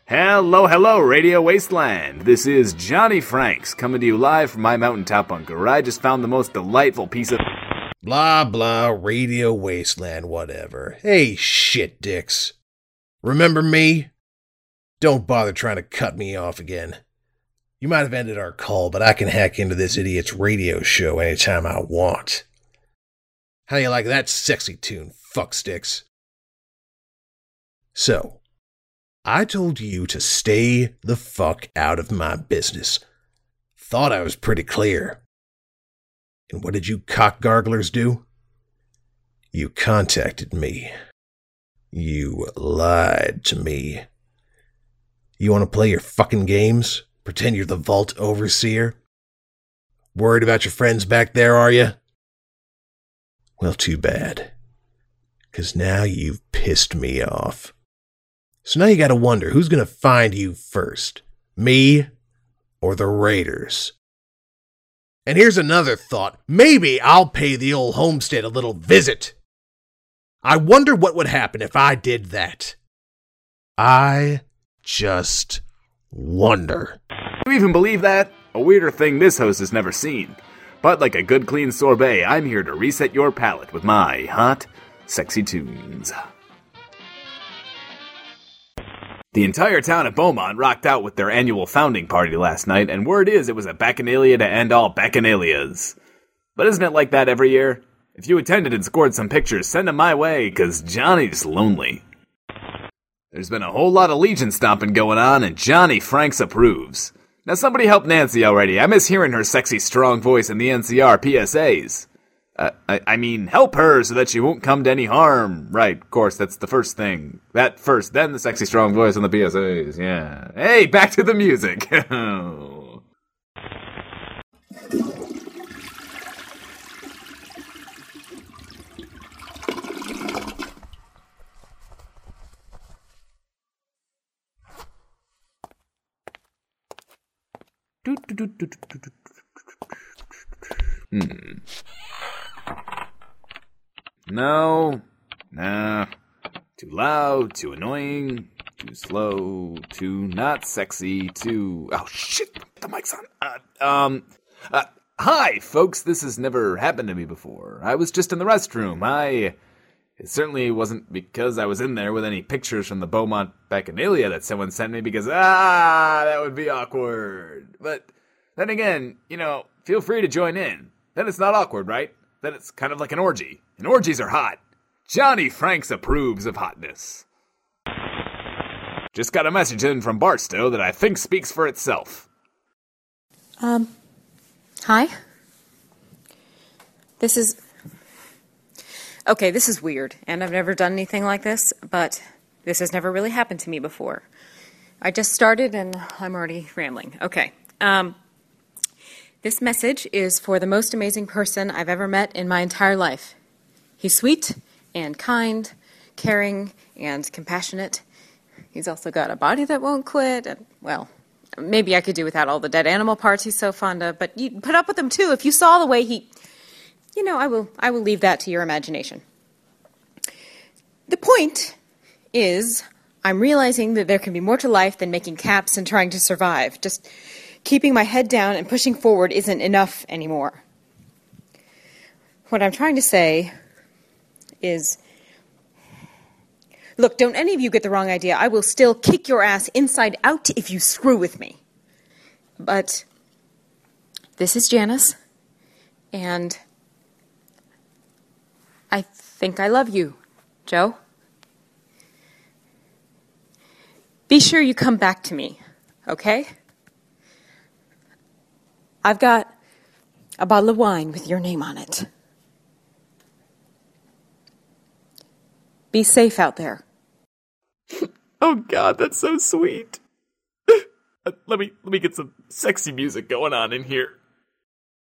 Hello, hello, Radio Wasteland. This is Johnny Franks coming to you live from my mountaintop bunker, where I just found the most delightful piece of... Blah, blah, Radio Wasteland, whatever. Hey, shit dicks. Remember me? Don't bother trying to cut me off again. You might have ended our call, but I can hack into this idiot's radio show anytime I want. How do you like that sexy tune, fucksticks? So, I told you to stay the fuck out of my business. Thought I was pretty clear. And what did you cock garglers do? You contacted me. You lied to me. You want to play your fucking games? Pretend you're the vault overseer? Worried about your friends back there, are you? Well, too bad. 'Cause now you've pissed me off. So now you gotta wonder who's gonna find you first. Me or the Raiders? And here's another thought. Maybe I'll pay the old homestead a little visit. I wonder what would happen if I did that. I just wonder. Do you even believe that? A weirder thing this host has never seen. But like a good clean sorbet, I'm here to reset your palate with my hot, sexy tunes. The entire town of Beaumont rocked out with their annual founding party last night, and word is it was a bacchanalia to end all bacchanalias. But isn't it like that every year? If you attended and scored some pictures, send them my way, 'cause Johnny's lonely. There's been a whole lot of legion stomping going on, and Johnny Franks approves. Now somebody help Nancy already. I miss hearing her sexy, strong voice in the NCR PSAs. I mean, help her so that she won't come to any harm. Right, of course, that's the first thing. That first, then the sexy, strong voice on the PSAs, yeah. Hey, back to the music. No. Nah. Too loud, too annoying, too slow, too not sexy, too... Oh, shit! The mic's on. Hi, folks. This has never happened to me before. I was just in the restroom. It certainly wasn't because I was in there with any pictures from the Beaumont Bacchanalia that someone sent me because, that would be awkward. But then again, feel free to join in. Then it's not awkward, right? Then it's kind of like an orgy. And orgies are hot. Johnny Franks approves of hotness. Just got a message in from Barstow that I think speaks for itself. Hi? This is weird, and I've never done anything like this, but this has never really happened to me before. I just started, and I'm already rambling. Okay. This message is for the most amazing person I've ever met in my entire life. He's sweet and kind, caring and compassionate. He's also got a body that won't quit, and, well, maybe I could do without all the dead animal parts he's so fond of, but you'd put up with him too if you saw the way he... I will leave that to your imagination. The point is, I'm realizing that there can be more to life than making caps and trying to survive. Just keeping my head down and pushing forward isn't enough anymore. What I'm trying to say is, look, don't any of you get the wrong idea. I will still kick your ass inside out if you screw with me. But this is Janice, and I think I love you, Joe. Be sure you come back to me, okay? I've got a bottle of wine with your name on it. Be safe out there. Oh God, that's so sweet. Let me get some sexy music going on in here.